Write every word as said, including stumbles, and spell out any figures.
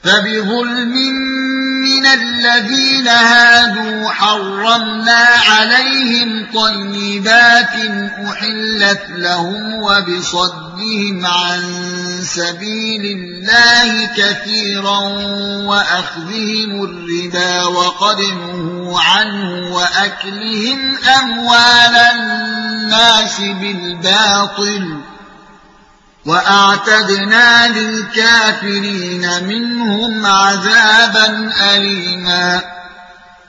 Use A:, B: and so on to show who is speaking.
A: فبظلم من الذين هادوا حرمنا عليهم طيبات أحلت لهم وبصدهم عن سبيل الله كثيرا وأخذهم الربا وقد نهوا عنه وأكلهم أموال الناس بالباطل وأعتدنا للكافرين منهم عذابا أليما